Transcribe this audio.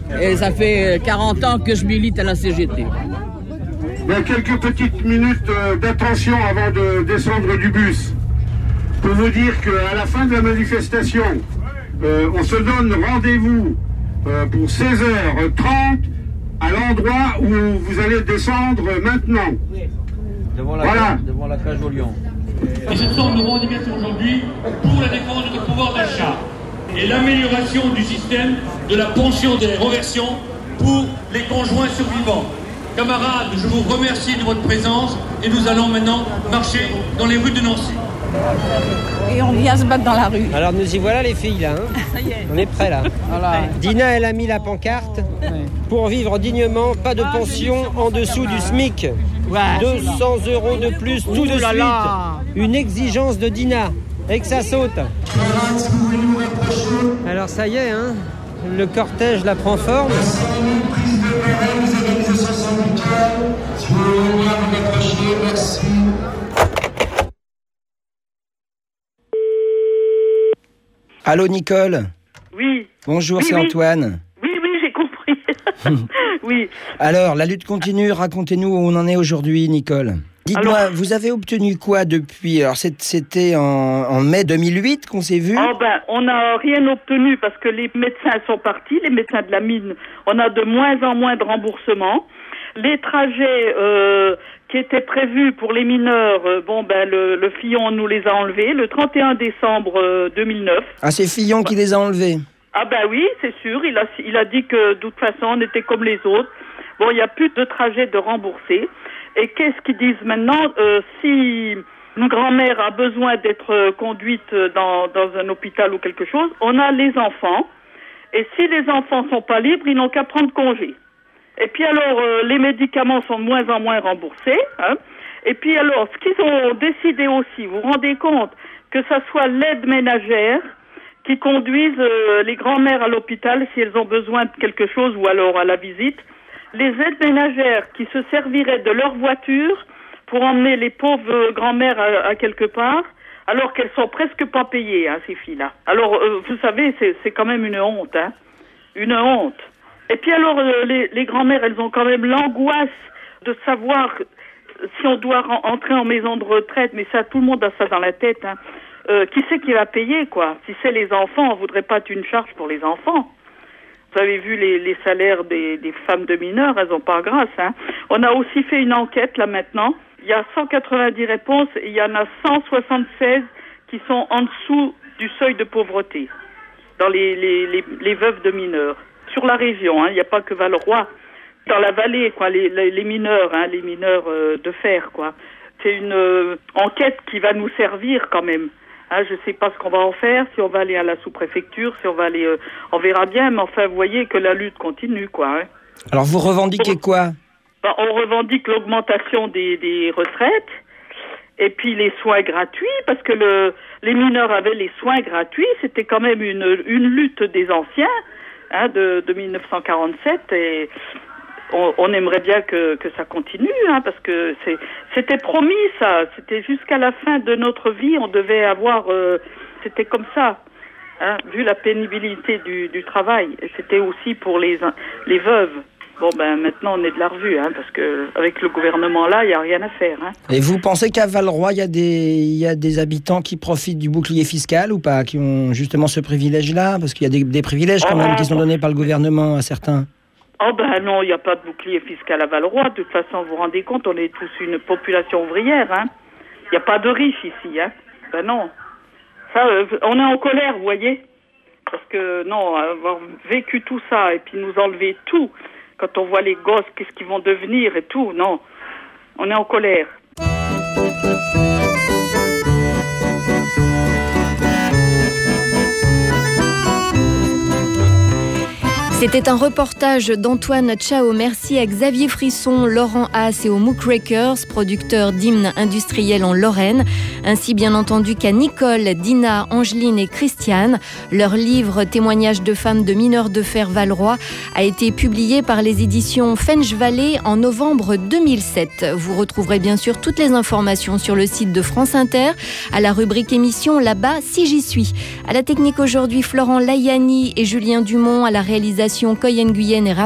Et ça fait 40 ans que je milite à la CGT. Il y a quelques petites minutes d'attention avant de descendre du bus. Pour vous dire qu'à la fin de la manifestation, on se donne rendez-vous pour 16h30 à l'endroit où vous allez descendre maintenant. Devant la cage au lion. Et cette sorte de revendication aujourd'hui pour la défense de notre pouvoir d'achat et l'amélioration du système de la pension des reversions pour les conjoints survivants. Camarades, je vous remercie de votre présence et nous allons maintenant marcher dans les rues de Nancy. Et on vient se battre dans la rue. Alors nous y voilà les filles là. Hein. Ça y est. On est prêts là. Voilà. Dina, elle a mis la pancarte. Pour vivre dignement, pas de pension en dessous du SMIC. Ouais. 200 € de plus tout de suite. Une exigence de Dina. Et que ça saute. Alors ça y est, hein. Le cortège la prend forme. Allô Nicole. Oui. Bonjour, oui, c'est Antoine. Oui, j'ai compris. Oui. Alors, la lutte continue, racontez-nous où on en est aujourd'hui, Nicole. Dites-moi, vous avez obtenu quoi depuis... Alors, c'était en mai 2008 qu'on s'est vu. On n'a rien obtenu parce que les médecins sont partis, les médecins de la mine. On a de moins en moins de remboursements. Les trajets qui étaient prévus pour les mineurs, le Fillon nous les a enlevés le 31 décembre 2009. Ah, c'est Fillon qui les a enlevés? Ah oui, c'est sûr. Il a dit que de toute façon, on était comme les autres. Bon, il n'y a plus de trajets de remboursés. Et qu'est-ce qu'ils disent maintenant? Si une grand-mère a besoin d'être conduite dans un hôpital ou quelque chose, on a les enfants. Et si les enfants sont pas libres, ils n'ont qu'à prendre congé. Et puis alors, les médicaments sont de moins en moins remboursés. Hein. Et puis alors, ce qu'ils ont décidé aussi, vous vous rendez compte que ça soit l'aide ménagère qui conduise les grand-mères à l'hôpital si elles ont besoin de quelque chose ou alors à la visite. Les aides ménagères qui se serviraient de leur voiture pour emmener les pauvres grand-mères à quelque part, alors qu'elles sont presque pas payées, hein, ces filles-là. Alors, vous savez, c'est quand même une honte, hein. Une honte. Et puis alors, les grand-mères, elles ont quand même l'angoisse de savoir si on doit entrer en maison de retraite, mais ça, tout le monde a ça dans la tête, hein. Qui c'est qui va payer, quoi? Si c'est les enfants, on voudrait pas être une charge pour les enfants. Vous avez vu les salaires des femmes de mineurs, elles ont pas grâce, hein. On a aussi fait une enquête, là, maintenant. Il y a 190 réponses et il y en a 176 qui sont en dessous du seuil de pauvreté dans les veuves de mineurs. Sur la région, hein, il n'y a pas que Valleroy. Dans la vallée, quoi, les mineurs, hein, les mineurs de fer, quoi. C'est une enquête qui va nous servir quand même. Hein, je ne sais pas ce qu'on va en faire, si on va aller à la sous-préfecture, si on va aller... on verra bien, mais enfin, vous voyez que la lutte continue, quoi. Hein. Alors, vous revendiquez quoi? On revendique l'augmentation des retraites, et puis les soins gratuits, parce que les mineurs avaient les soins gratuits, c'était quand même une lutte des anciens, hein, de 1947, et... On aimerait bien que ça continue, hein, parce que c'était promis, ça. C'était jusqu'à la fin de notre vie, on devait avoir... c'était comme ça, hein, vu la pénibilité du travail. Et c'était aussi pour les veuves. Bon, maintenant, on est de la revue, hein, parce que avec le gouvernement là, il n'y a rien à faire. Hein. Et vous pensez qu'à Valleroy, il y a des habitants qui profitent du bouclier fiscal ou pas, qui ont justement ce privilège-là? Parce qu'il y a des privilèges quand même qui sont donnés par le gouvernement à certains. Non, il n'y a pas de bouclier fiscal à Valleroy. De toute façon, vous vous rendez compte, on est tous une population ouvrière, hein. Il n'y a pas de riches ici, hein. Non. Ça, on est en colère, vous voyez. Parce que, non, avoir vécu tout ça et puis nous enlever tout, quand on voit les gosses, qu'est-ce qu'ils vont devenir et tout, non. On est en colère. C'était un reportage d'Antoine Chao. Merci à Xavier Frisson, Laurent Haas et aux Mookrakers, producteurs d'hymnes industriels en Lorraine, ainsi bien entendu qu'à Nicole, Dina, Angeline et Christiane. Leur livre « Témoignages de femmes de mineurs de fer Valleroy » a été publié par les éditions Fench Valley en novembre 2007. Vous retrouverez bien sûr toutes les informations sur le site de France Inter, à la rubrique émission là-bas si j'y suis. À la technique aujourd'hui, Florent Layani et Julien Dumont, à la réalisation Réalisation Coyen Guyenne et